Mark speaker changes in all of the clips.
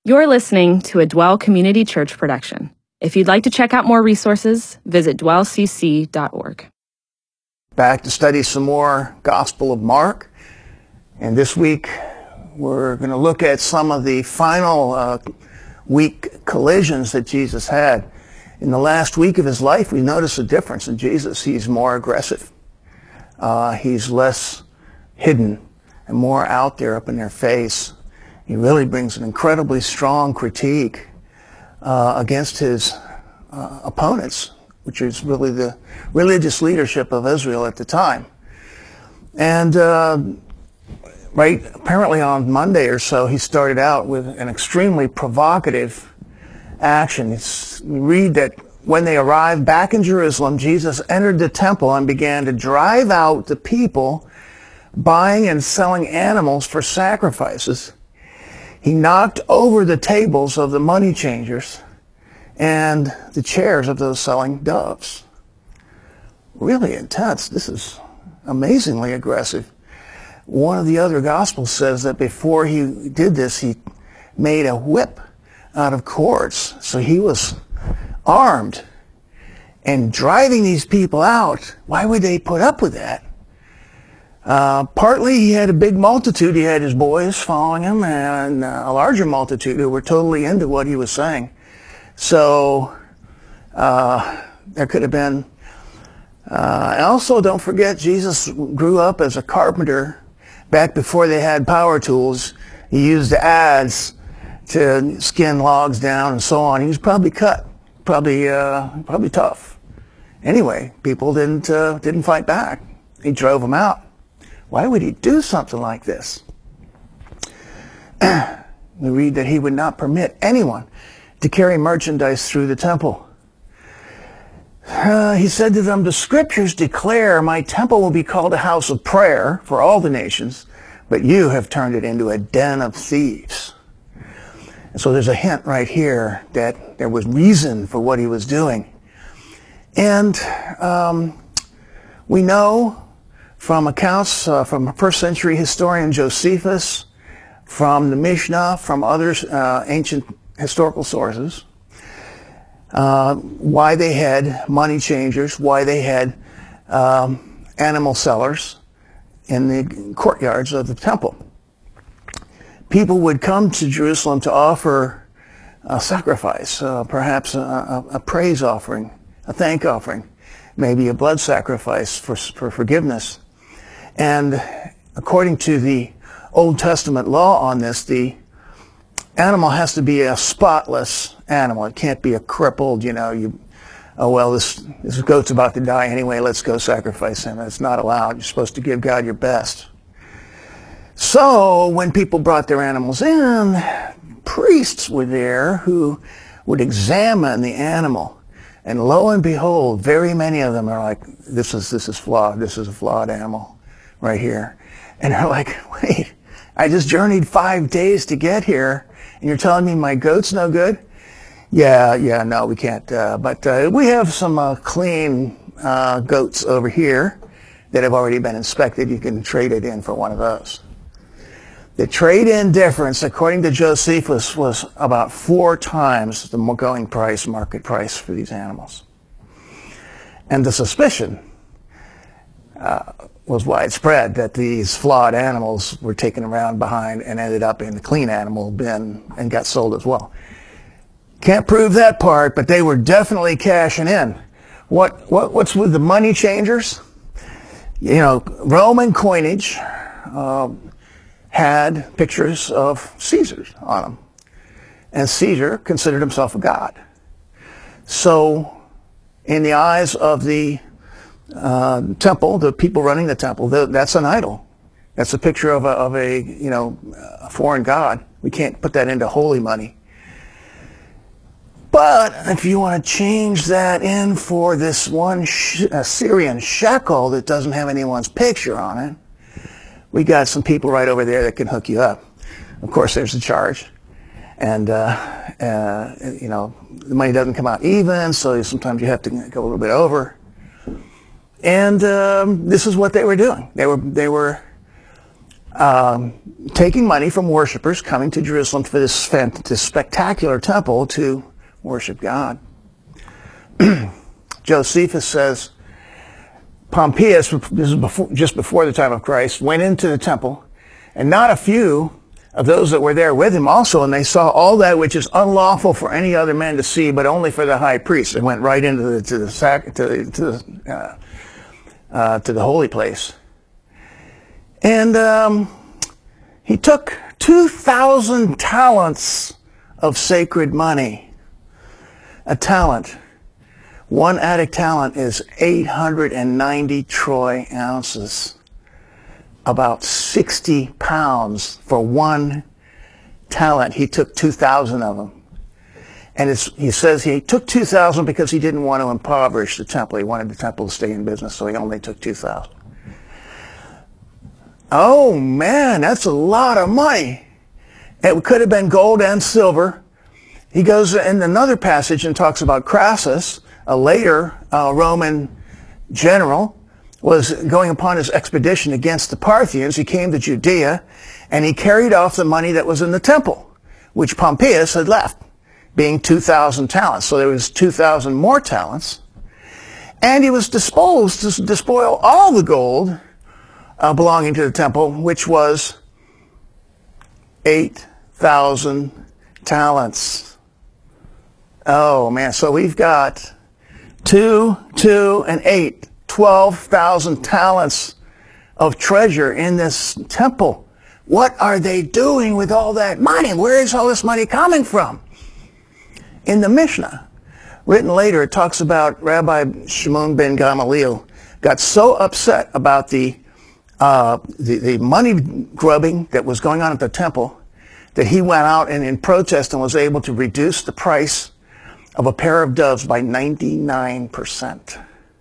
Speaker 1: You're listening to a Dwell Community Church production. If you'd like to check out more resources, visit dwellcc.org.
Speaker 2: Back to study some more Gospel of Mark. And this week, we're going to look at some of the final week collisions that Jesus had. In the last week of his life, we notice a difference in Jesus. He's more aggressive. He's less hidden and more out there up in their face. He really brings an incredibly strong critique against his opponents, which is really the religious leadership of Israel at the time. And apparently on Monday or so, he started out with an extremely provocative action. We read that when they arrived back in Jerusalem, Jesus entered the temple and began to drive out the people buying and selling animals for sacrifices. He knocked over the tables of the money changers and the chairs of those selling doves. Really intense. This is amazingly aggressive. One of the other Gospels says that before he did this, he made a whip out of cords. So he was armed and driving these people out. Why would they put up with that? Partly he had a big multitude. He had his boys following him and a larger multitude who were totally into what he was saying. So there could have been... also, don't forget, Jesus grew up as a carpenter. Back before they had power tools, he used the adze to skin logs down and so on. He was probably cut, probably tough. Anyway, people didn't fight back. He drove them out. Why would he do something like this? We read that he would not permit anyone to carry merchandise through the temple. He said to them, "The scriptures declare my temple will be called a house of prayer for all the nations, but you have turned it into a den of thieves." And so there's a hint right here that there was reason for what he was doing. And we know from accounts from a first century historian Josephus, from the Mishnah, from other ancient historical sources, why they had money changers, why they had animal sellers in the courtyards of the temple. People would come to Jerusalem to offer a sacrifice, perhaps a praise offering, a thank offering, maybe a blood sacrifice for forgiveness. And according to the Old Testament law on this, the animal has to be a spotless animal. It can't be a crippled, this goat's about to die anyway, let's go sacrifice him. It's not allowed. You're supposed to give God your best. So when people brought their animals in, priests were there who would examine the animal. And lo and behold, very many of them are like, this is flawed. This is a flawed animal right here. And they're like, wait, I just journeyed 5 days to get here, and you're telling me my goat's no good? No, we can't. But we have some clean goats over here that have already been inspected. You can trade it in for one of those. The trade-in difference, according to Josephus, was about 4 times the going price, market price for these animals. And the suspicion was widespread that these flawed animals were taken around behind and ended up in the clean animal bin and got sold as well. Can't prove that part, but they were definitely cashing in. What's with the money changers? Roman coinage had pictures of Caesars on them. And Caesar considered himself a god. So, in the eyes of the temple, the people running the temple, that's an idol. That's a picture of a foreign god. We can't put that into holy money. But if you want to change that in for this one Syrian shekel that doesn't have anyone's picture on it, we got some people right over there that can hook you up. Of course, there's a charge. And, the money doesn't come out even, so sometimes you have to go a little bit over. And this is what they were doing. They were taking money from worshipers coming to Jerusalem for this spectacular temple to worship God. Josephus says, Pompeius, this is just before the time of Christ, went into the temple, and not a few of those that were there with him also, and they saw all that which is unlawful for any other man to see, but only for the high priest. They went right into the holy place. And he took 2,000 talents of sacred money. A talent. One attic talent is 890 troy ounces. About 60 pounds for one talent. He took 2,000 of them. And he says he took 2,000 because he didn't want to impoverish the temple. He wanted the temple to stay in business, so he only took 2,000. Oh man, that's a lot of money. It could have been gold and silver. He goes in another passage and talks about Crassus, a later Roman general, was going upon his expedition against the Parthians. He came to Judea, and he carried off the money that was in the temple, which Pompeius had left, being 2,000 talents. So there was 2,000 more talents. And he was disposed to despoil all the gold belonging to the temple, which was 8,000 talents. Oh man, so we've got 2, and 8. 12,000 talents of treasure in this temple. What are they doing with all that money? Where is all this money coming from? In the Mishnah, written later, it talks about Rabbi Shimon ben Gamaliel got so upset about the money grubbing that was going on at the temple that he went out and in protest and was able to reduce the price of a pair of doves by 99%.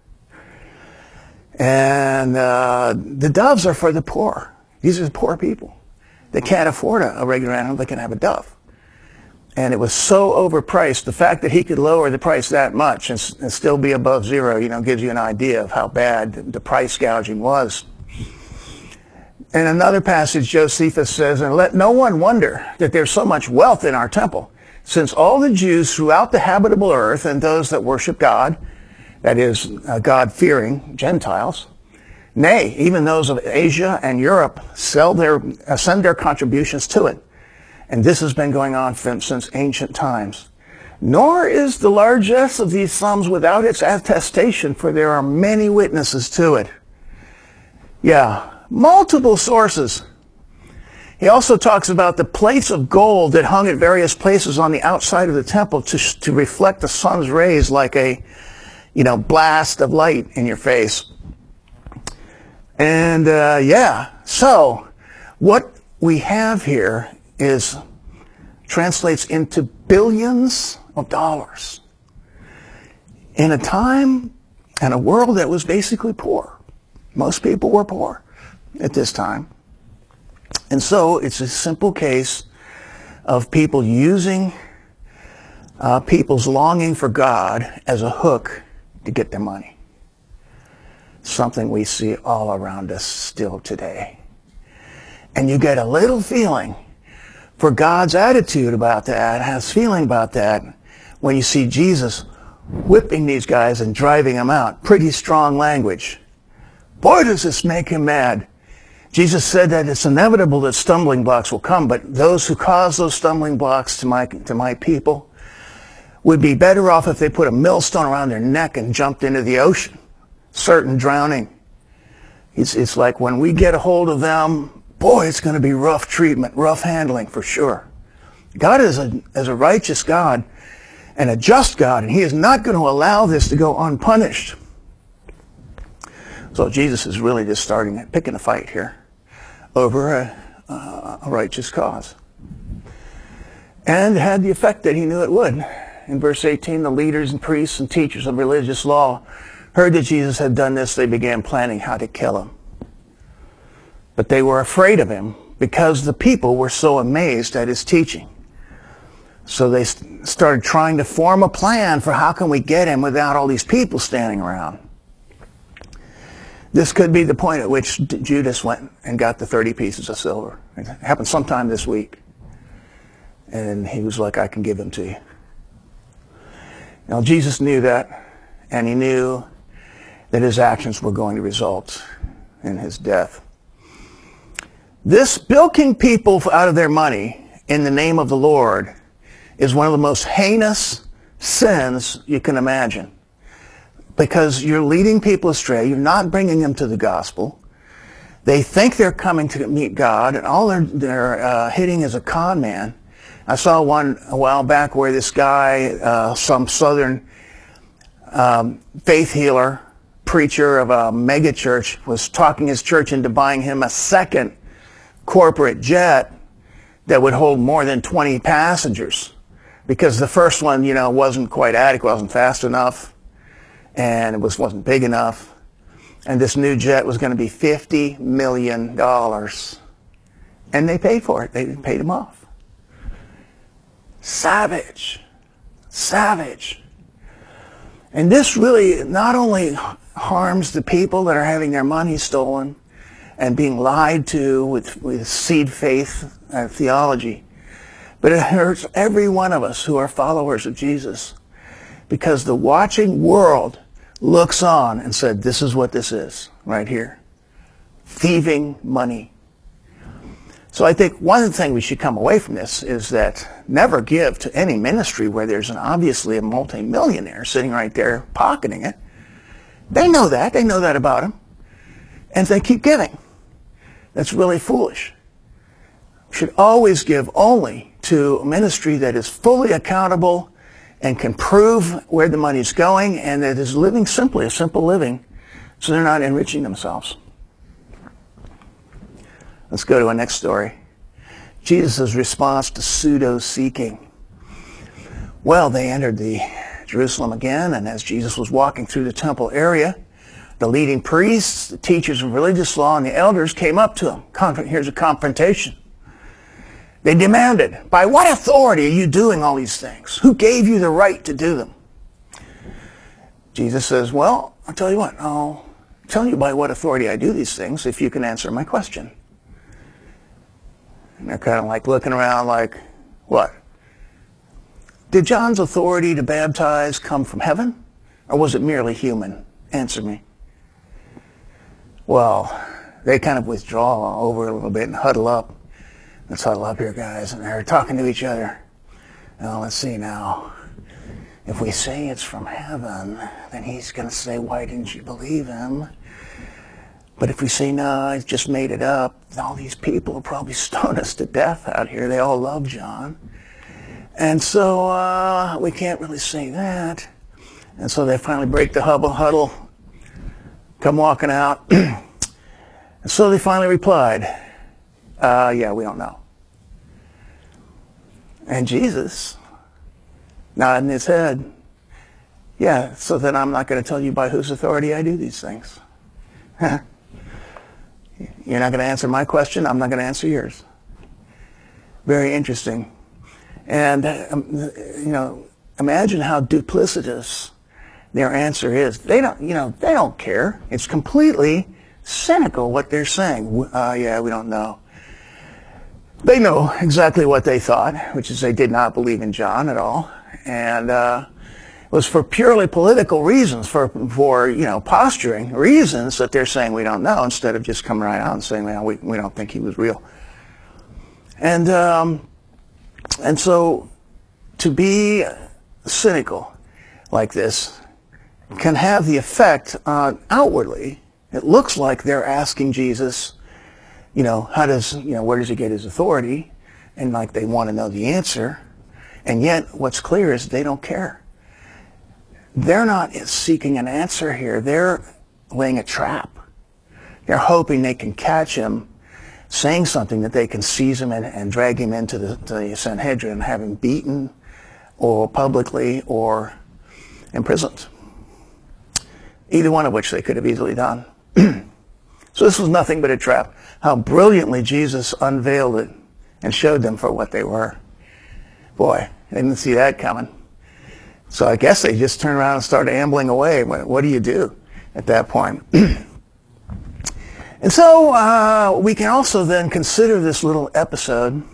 Speaker 2: And the doves are for the poor. These are the poor people. They can't afford a regular animal. They can have a dove. And it was so overpriced. The fact that he could lower the price that much and still be above zero, gives you an idea of how bad the price gouging was. In another passage, Josephus says, and let no one wonder that there's so much wealth in our temple, since all the Jews throughout the habitable earth and those that worship God, that is, God-fearing Gentiles, nay, even those of Asia and Europe, send their contributions to it. And this has been going on since ancient times. Nor is the largesse of these sums without its attestation, for there are many witnesses to it. Yeah, multiple sources. He also talks about the plates of gold that hung at various places on the outside of the temple to reflect the sun's rays like a blast of light in your face. And so what we have here translates into billions of dollars in a time and a world that was basically poor. Most people were poor at this time. And so it's a simple case of people using people's longing for God as a hook to get their money. Something we see all around us still today. And you get a little feeling for God's attitude about that, his feeling about that, when you see Jesus whipping these guys and driving them out. Pretty strong language. Boy, does this make him mad. Jesus said that it's inevitable that stumbling blocks will come, but those who cause those stumbling blocks to my people would be better off if they put a millstone around their neck and jumped into the ocean, certain drowning. It's like when we get a hold of them, boy, it's going to be rough treatment, rough handling for sure. God is a righteous God and a just God, and he is not going to allow this to go unpunished. So Jesus is really just picking a fight here over a righteous cause. And it had the effect that he knew it would. In verse 18, the leaders and priests and teachers of religious law heard that Jesus had done this. They began planning how to kill him. But they were afraid of him because the people were so amazed at his teaching. So they started trying to form a plan for how can we get him without all these people standing around. This could be the point at which Judas went and got the 30 pieces of silver. It happened sometime this week. And he was like, I can give them to you. Now, Jesus knew that, and he knew that his actions were going to result in his death. This bilking people out of their money in the name of the Lord is one of the most heinous sins you can imagine. Because you're leading people astray. You're not bringing them to the gospel. They think they're coming to meet God, and all they're hitting is a con man. I saw one a while back where this guy, some southern faith healer, preacher of a mega church, was talking his church into buying him a second corporate jet that would hold more than 20 passengers. Because the first one, wasn't quite adequate, wasn't fast enough, and it wasn't big enough. And this new jet was going to be $50 million. And they paid for it. They paid him off. Savage. And this really not only harms the people that are having their money stolen and being lied to with seed faith theology, but it hurts every one of us who are followers of Jesus, because the watching world looks on and said, this is what this is right here. Thieving money. So I think one thing we should come away from this is that never give to any ministry where there's obviously a multimillionaire sitting right there pocketing it. They know that. They know that about them. And they keep giving. That's really foolish. We should always give only to a ministry that is fully accountable and can prove where the money's going, and that is living simply, a simple living, so they're not enriching themselves. Let's go to our next story. Jesus' response to pseudo-seeking. Well, they entered Jerusalem again, and as Jesus was walking through the temple area, the leading priests, the teachers of religious law, and the elders came up to him. Here's a confrontation. They demanded, by what authority are you doing all these things? Who gave you the right to do them? Jesus says, well, I'll tell you what, I'll tell you by what authority I do these things if you can answer my question. And they're kind of like looking around like, what? Did John's authority to baptize come from heaven? Or was it merely human? Answer me. Well, they kind of withdraw over a little bit and huddle up. Let's huddle up here, guys. And they're talking to each other. Now, let's see now. If we say it's from heaven, then he's going to say, why didn't you believe him? But if we say, no, he's just made it up, all these people will probably stone us to death out here. They all love John. And so we can't really say that. And so they finally break the huddle, come walking out. And so they finally replied, yeah, we don't know. And Jesus nodding his head, yeah, so then I'm not going to tell you by whose authority I do these things. You're not going to answer my question, I'm not going to answer yours. Very interesting. And, imagine how duplicitous their answer is. They don't care. It's completely cynical what they're saying. Yeah, we don't know. They know exactly what they thought, which is they did not believe in John at all. And it was for purely political reasons, for posturing reasons that they're saying we don't know, instead of just coming right out and saying, well, we don't think he was real. And so to be cynical like this can have the effect outwardly. It looks like they're asking Jesus, where does he get his authority? And like they want to know the answer. And yet what's clear is they don't care. They're not seeking an answer here. They're laying a trap. They're hoping they can catch him saying something that they can seize him and drag him into the Sanhedrin and have him beaten or publicly or imprisoned. Either one of which they could have easily done. So this was nothing but a trap. How brilliantly Jesus unveiled it and showed them for what they were. Boy, they didn't see that coming. So I guess they just turned around and started ambling away. What do you do at that point? And so we can also then consider this little episode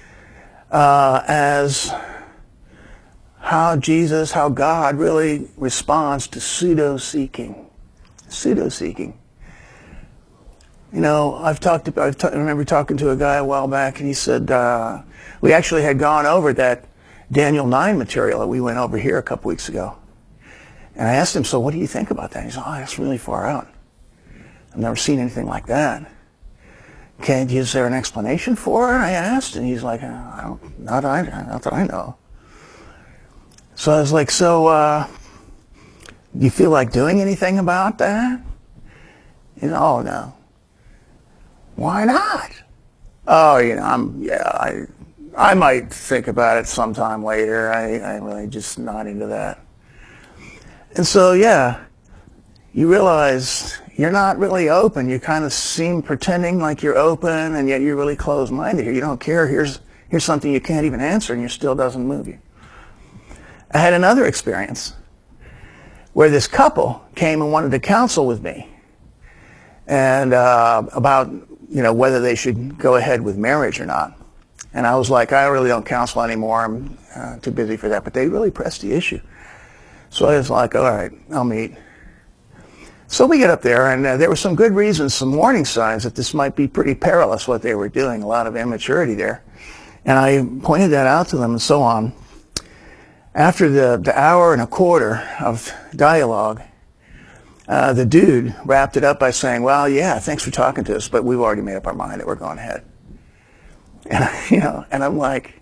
Speaker 2: as how God really responds to pseudo-seeking. Pseudo-seeking. You know, I remember talking to a guy a while back, and he said, we actually had gone over that Daniel 9 material that we went over here a couple weeks ago. And I asked him, so what do you think about that? He said, oh, that's really far out. I've never seen anything like that. Is there an explanation for it? I asked, and he's like, not that I know. So I was like, do you feel like doing anything about that? He said, oh, no. Why not? Oh, you know, I might think about it sometime later. I'm really just not into that. And so, yeah, you realize you're not really open. You kind of seem pretending like you're open, and yet you're really closed-minded here. You don't care. Here's something you can't even answer, and it still doesn't move you. I had another experience where this couple came and wanted to counsel with me and about, you know, whether they should go ahead with marriage or not. And I was like, I really don't counsel anymore. I'm too busy for that. But they really pressed the issue. So I was like, all right, I'll meet. So we get up there, and there were some good reasons, some warning signs that this might be pretty perilous, what they were doing, a lot of immaturity there. And I pointed that out to them and so on. After the hour and a quarter of dialogue, the dude wrapped it up by saying, well, yeah, thanks for talking to us, but we've already made up our mind that we're going ahead. And, you know, and I'm like,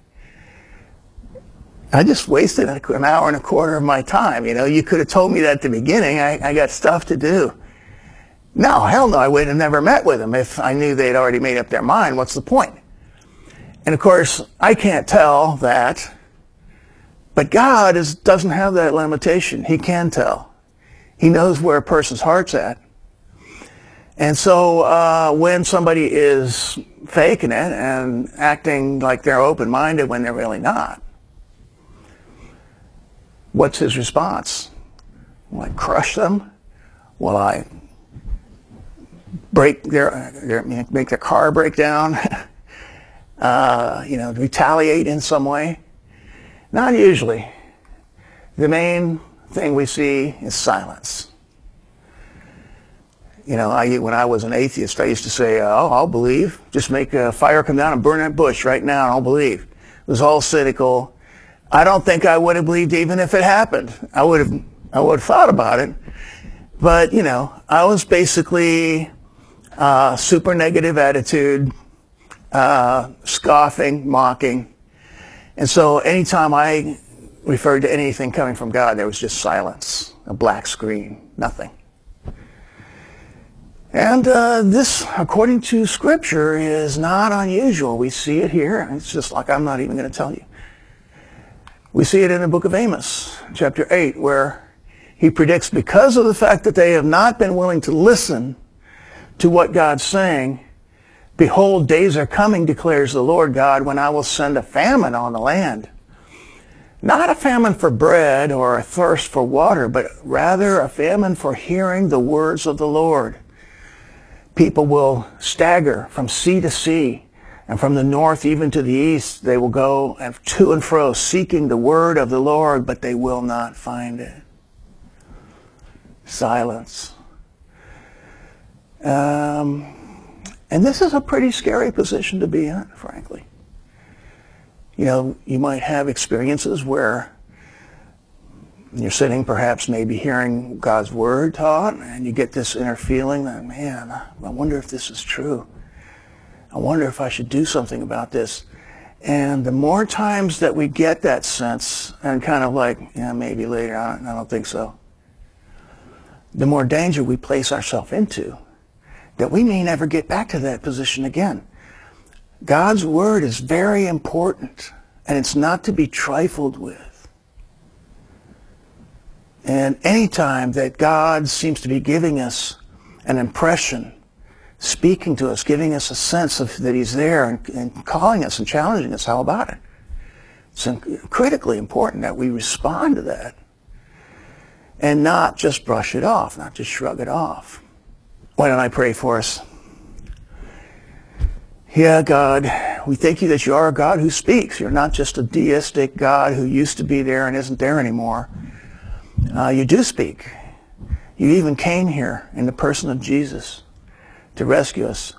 Speaker 2: I just wasted an hour and a quarter of my time. You know, you could have told me that at the beginning. I got stuff to do. No, hell no, I would have never met with them if I knew they'd already made up their mind. What's the point? And of course, I can't tell that, but God doesn't have that limitation. He can tell. He knows where a person's heart's at. And so when somebody is faking it and acting like they're open-minded when they're really not, what's his response? Will I crush them? Will I make their car break down? You know, retaliate in some way? Not usually. The main thing we see is silence. You know, when I was an atheist, I used to say, oh, I'll believe. Just make a fire come down and burn that bush right now, and I'll believe. It was all cynical. I don't think I would have believed even if it happened. I would have thought about it. But, you know, I was basically super negative attitude, scoffing, mocking. And so anytime I referred to anything coming from God, there was just silence, a black screen, nothing. And this, according to Scripture, is not unusual. We see it here. It's just like I'm not even going to tell you. We see it in the book of Amos, chapter 8, where he predicts because of the fact that they have not been willing to listen to what God's saying, behold, days are coming, declares the Lord God, when I will send a famine on the land. Not a famine for bread or a thirst for water, but rather a famine for hearing the words of the Lord. People will stagger from sea to sea, and from the north even to the east. They will go to and fro, seeking the word of the Lord, but they will not find it. Silence. And this is a pretty scary position to be in, frankly. You know, you might have experiences where you're sitting, perhaps maybe hearing God's word taught, and you get this inner feeling that, man, I wonder if this is true. I wonder if I should do something about this. And the more times that we get that sense and kind of like, yeah, maybe later, I don't think so, the more danger we place ourselves into, that we may never get back to that position again. God's word is very important, and it's not to be trifled with. And any time that God seems to be giving us an impression, speaking to us, giving us a sense of that he's there and calling us and challenging us, how about it? It's critically important that we respond to that and not just brush it off, not just shrug it off. Why don't I pray for us? Yeah, God, we thank you that you are a God who speaks. You're not just a deistic God who used to be there and isn't there anymore. You do speak. You even came here in the person of Jesus to rescue us.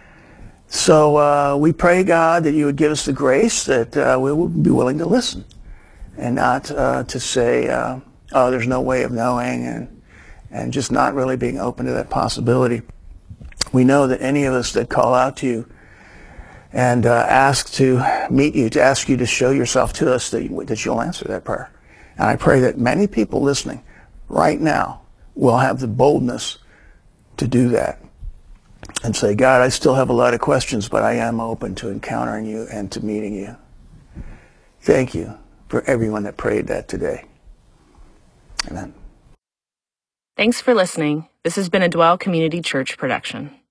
Speaker 2: So we pray, God, that you would give us the grace that we will be willing to listen and not to say, oh, there's no way of knowing, and just not really being open to that possibility. We know that any of us that call out to you and ask to meet you, to ask you to show yourself to us, that you'll answer that prayer. And I pray that many people listening right now will have the boldness to do that and say, God, I still have a lot of questions, but I am open to encountering you and to meeting you. Thank you for everyone that prayed that today. Amen.
Speaker 1: Thanks for listening. This has been a Dwell Community Church production.